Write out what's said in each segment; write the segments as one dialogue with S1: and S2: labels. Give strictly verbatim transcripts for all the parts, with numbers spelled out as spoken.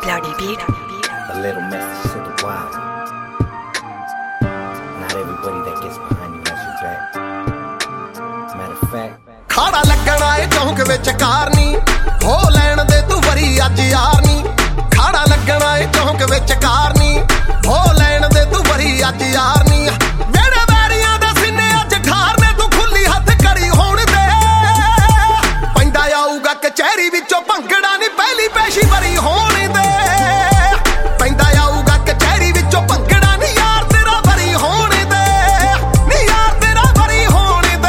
S1: Cloudy beat.
S2: A little message to the wild. Not everybody that gets behind you has your back. Matter of fact,
S3: ਖਾੜਾ ਲੱਗਣਾ ਏ ਚੌਂਕ ਵਿੱਚ Carney ਹੋ ਲੈਣ ਦੇ ਤੂੰ ਵਰੀ ਅੱਜ ਯਾਰ ਨੀ ਖਾੜਾ ਲੱਗਣਾ ਏ ਚੌਂਕ ਵਿੱਚ ਕਾਰਨੀ ਹੋ ਲੈਣ ਦੇ ਤੂੰ ਵਰੀ ਅੱਜ ਯਾਰ ਨੀ ਮੇਰੇ ਵੈਰੀਆਂ ਦੇ ਸੀਨੇ ਅੱਜ ਠਾਰਨੇ ਤੂੰ ਖੁੱਲੀ ਹੱਥ ਕੜੀ ਹੋਣ ਦੇ ਪੈਂਦਾ ਆਊਗਾ ਕਚਹਿਰੀ ਵਿੱਚੋਂ ਭੰਗੜਾ ਨੀ ਪਹਿਲੀ ਪੇਸ਼ੀ ਵਰੀ ਹੋਣ ਦੇ ਪੈਂਦਾ ਆਊਗਾ ਕਚਹਿਰੀ ਵਿੱਚੋਂ ਭੰਗੜਾ ਨੀ ਯਾਰ ਤੇਰਾ ਵਰੀ ਹੋਣ ਦੇ ਨੀ ਯਾਰ ਤੇਰਾ ਵਰੀ ਹੋਣ ਦੇ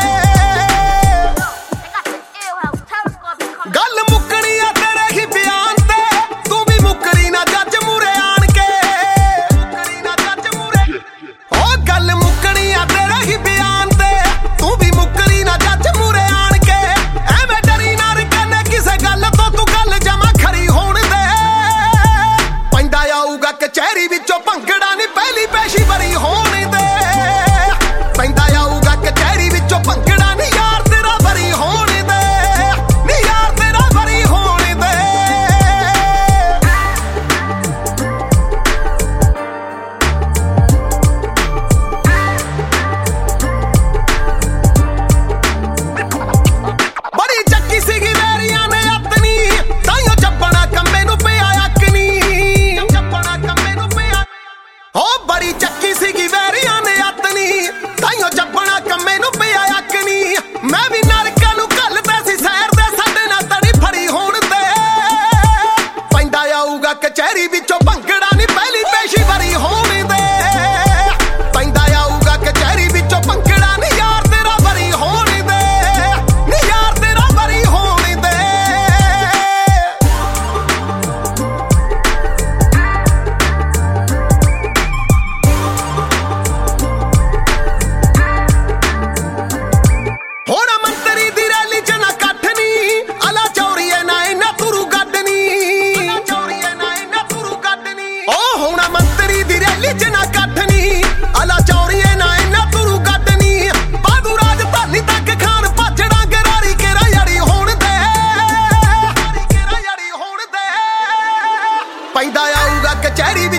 S3: ਗੱਲ ਮੁੱਕਣੀ ਆ ਤੇਰੇ ਹੀ ਬਿਆਨ ਤੇ ਤੂੰ ਵੀ ਮੁੱਕਰੀ ਨਾ ਜੱਜ ਮੂਰੇ ਆਣ ਕੇ ਮੁੱਕਰੀ ਨਾ ਜੱਜ ਮੂਰੇ ਓ ਗੱਲ ਮੁੱਕਣੀ ਆ ਤੇਰੇ ਹੀ ਬਿਆਨ ਤੇ ਤੂੰ ਵੀ ਮੁੱਕਰੀ ਨਾ ਜੱਜ ਮੂਰੇ ਆਣ ਕੇ ਐਵੇਂ ਡਰੀ ਨਾ ਰਕਨੇ ਕਿਸੇ ਗੱਲ ਤੋਂ ਤੂੰ ਗੱਲ ਜਮਾ ਖਰੀ ਹੋਣ ਦੇ ਪੈਂਦਾ ਆਊਗਾ ਕਚਹਿਰੀ ਵਿੱਚੋਂ ਭੰਗੜਾ ਨੀ ਪਹਿਲੀ ਪੇਸ਼ੀ ਵਰੀ ਹੋਣ ਦੇ ਪੈਂਦਾ ਆਊਗਾ ਕਚਹਿਰੀ ਵਿੱਚੋਂ ਭੰਗੜਾ ਨੀ ਯਾਰ ਤੇਰਾ ਵਰੀ ਹੋਣ ਦੇ ਨੀ ਯਾਰ ਤੇਰਾ ਵਰੀ ਹੋਣ ਦੇ ਬੜੀ ਚੱਕੀ ਸੀਗੀ ਵੈਰੀਆਂ ਨੇ ਆਪਣੀ ਤਾਈਓ ਚੱਪਣਾ ਕੰਮੇ ਨੂੰ ਪਿਆ ਅੱਕਨੀ ਚੱਪਣਾ ਕੰਮੇ ਨੂੰ ਪਿਆ ਹੋ ਬੜੀ ਚੱਕੀ ਸੀਗੀ ਵੈਰੀਆਂ ਨੇ ਆਪਣੀ ਤਾਈਓ ਚੱਪਣਾ ਕੰਮੇ ਨੂੰ ਪਿਆ ਅੱਕਨੀ ਮੈਂ ਵੀ ਨਰਕਾਂ ਨੂੰ ਘੱਲਦਾ ਸੀ ਸੈਰ ਦੇ ਸਾਡੇ ਨਾਲ ਤੜੀ ਫੜੀ ਹੋਣ ਤੇ ਪੈਂਦਾ ਆਊਗਾ ਕਚਹਿਰੀ ਵਿੱਚੋਂ ਭੰਗੜਾ ਨੀ ਪਹਿਲੀ ਪੇਸ਼ੀ ਵਰੀ ਹੋਣ ਦੇ ਪੈਂਦਾ ਆਊਗਾ ਕਚਹਿਰੀ ਵਿੱਚੋਂ ਭੰਗੜਾ ਨੀ ਯਾਰ ਤੇਰਾ ਵਰੀ ਹੋਣ ਦੇ ਨੀ ਯਾਰ ਤੇਰਾ ਵਰੀ ਹੋਣ ਦੇ ਹੁਣ ਮੰਤਰੀ ਦੀ ਰੈਲੀ ਚ ਨਾ ਕੱਠ ਨੀ ਅਲਾ ਚੌਰੀਏ ਨਾ ਇਹਨਾਂ ਤੁਰੂ ਗੱਡ ਨੀ ਅਲਾ ਚੌਰੀਏ ਨਾ ਇਹਨਾਂ ਤੁਰੂ ਗੱਡ ਨੀ ਓ ਹੁਣ ਮੰਤਰੀ ਦੀ ਰੈਲੀ ਚ ਨਾ ਕੱਠ ਨੀ ਅਲਾ ਚੌਰੀਏ ਨਾ ਇਹਨਾਂ ਤੁਰੂ ਗੱਡ ਨੀ ਬਾਦੂ ਰਾਜਧਾਨੀ ਤੱਕ ਖਾਨ ਭਾਜੜਾ ਗਰਾਰੀ ਕੇਰਾ ਯਾਰੀ ਹੋਣ ਦੇ ਕੇਰਾ ਯਾਰੀ ਹੋਣ ਦੇ ਪੈਂਦਾ ਆਊਗਾ ਕਚਹਿਰੀ